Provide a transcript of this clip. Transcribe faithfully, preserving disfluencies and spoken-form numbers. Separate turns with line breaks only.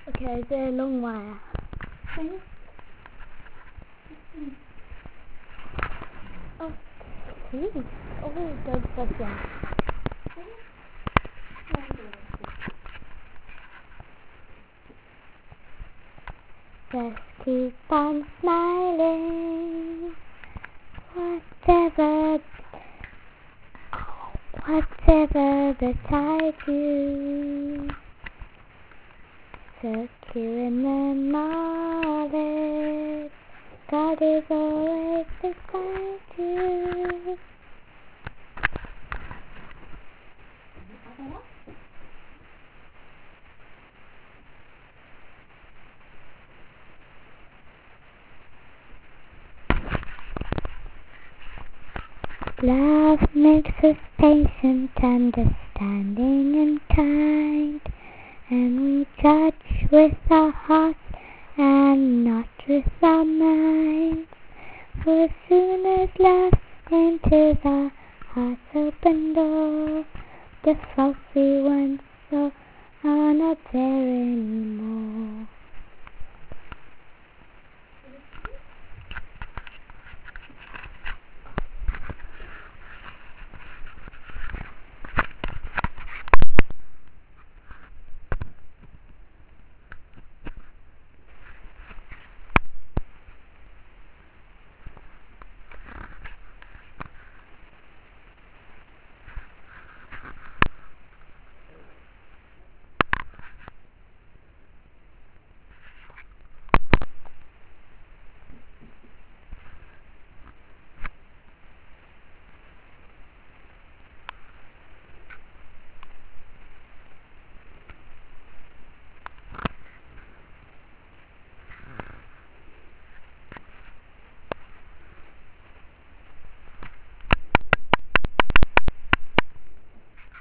Okay, the long wire.
Okay.
Oh, please. Oh, don't stop that. Just keep on smiling. Whatever, whatever the tide do. Secure in the knowledge, God is always beside you. Love makes us patient, understanding and kind, and we judge with our hearts and not with our minds. For as soon as love enters our hearts open door, the faulty ones so